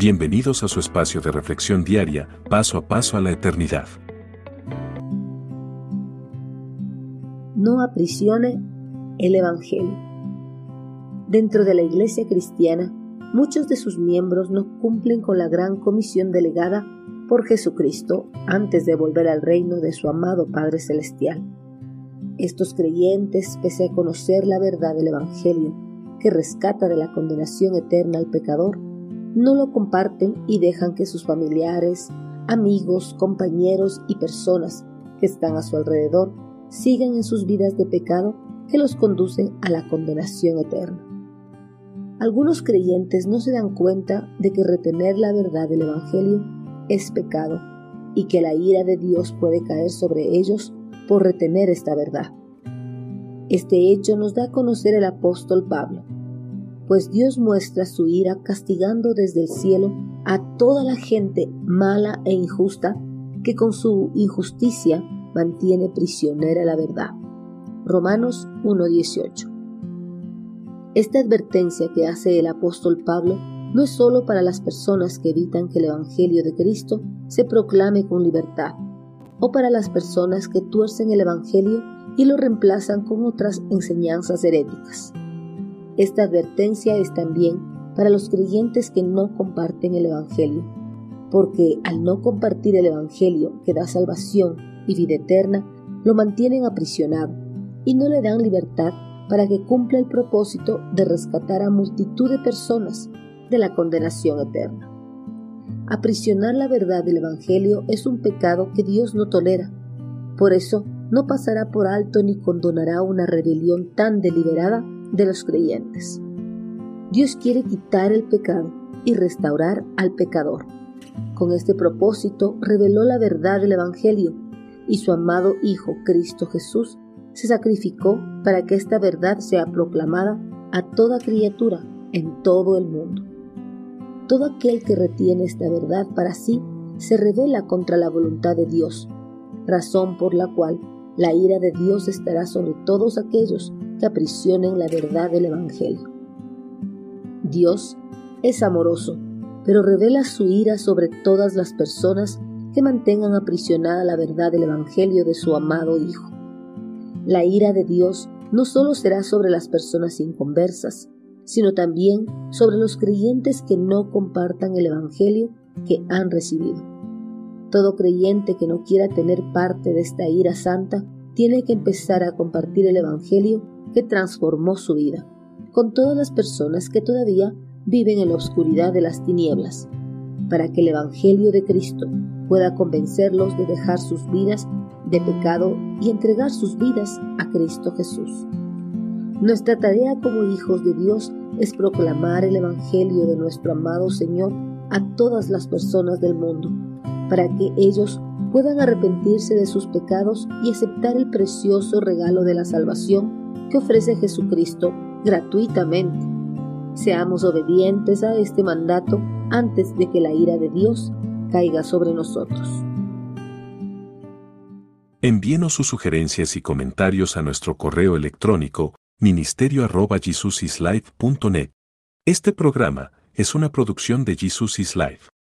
Bienvenidos a su espacio de reflexión diaria, paso a paso a la eternidad. No aprisione el Evangelio. Dentro de la Iglesia cristiana, muchos de sus miembros no cumplen con la gran comisión delegada por Jesucristo antes de volver al reino de su amado Padre Celestial. Estos creyentes, pese a conocer la verdad del Evangelio, que rescata de la condenación eterna al pecador, no lo comparten y dejan que sus familiares, amigos, compañeros y personas que están a su alrededor sigan en sus vidas de pecado que los conducen a la condenación eterna. Algunos creyentes no se dan cuenta de que retener la verdad del Evangelio es pecado y que la ira de Dios puede caer sobre ellos por retener esta verdad. Este hecho nos da a conocer el apóstol Pablo, pues Dios muestra su ira castigando desde el cielo a toda la gente mala e injusta que con su injusticia mantiene prisionera la verdad. Romanos 1:18. Esta advertencia que hace el apóstol Pablo no es solo para las personas que evitan que el Evangelio de Cristo se proclame con libertad, o para las personas que tuercen el Evangelio y lo reemplazan con otras enseñanzas heréticas. Esta advertencia es también para los creyentes que no comparten el Evangelio, porque al no compartir el Evangelio que da salvación y vida eterna, lo mantienen aprisionado y no le dan libertad para que cumpla el propósito de rescatar a multitud de personas de la condenación eterna. Aprisionar la verdad del Evangelio es un pecado que Dios no tolera. Por eso no pasará por alto ni condonará una rebelión tan deliberada de los creyentes. Dios quiere quitar el pecado y restaurar al pecador. Con este propósito reveló la verdad del Evangelio y su amado Hijo Cristo Jesús se sacrificó para que esta verdad sea proclamada a toda criatura en todo el mundo. Todo aquel que retiene esta verdad para sí se rebela contra la voluntad de Dios, razón por la cual la ira de Dios estará sobre todos aquellos que aprisionen la verdad del Evangelio. Dios es amoroso, pero revela su ira sobre todas las personas que mantengan aprisionada la verdad del Evangelio de su amado Hijo. La ira de Dios no solo será sobre las personas inconversas, sino también sobre los creyentes que no compartan el Evangelio que han recibido. Todo creyente que no quiera tener parte de esta ira santa tiene que empezar a compartir el Evangelio que transformó su vida, con todas las personas que todavía viven en la oscuridad de las tinieblas, para que el Evangelio de Cristo pueda convencerlos de dejar sus vidas de pecado y entregar sus vidas a Cristo Jesús. Nuestra tarea como hijos de Dios es proclamar el Evangelio de nuestro amado Señor a todas las personas del mundo, para que ellos puedan arrepentirse de sus pecados y aceptar el precioso regalo de la salvación que ofrece Jesucristo gratuitamente. Seamos obedientes a este mandato antes de que la ira de Dios caiga sobre nosotros. Envíenos sus sugerencias y comentarios a nuestro correo electrónico ministerio@jesusislife.net. Este programa es una producción de Jesus is Life.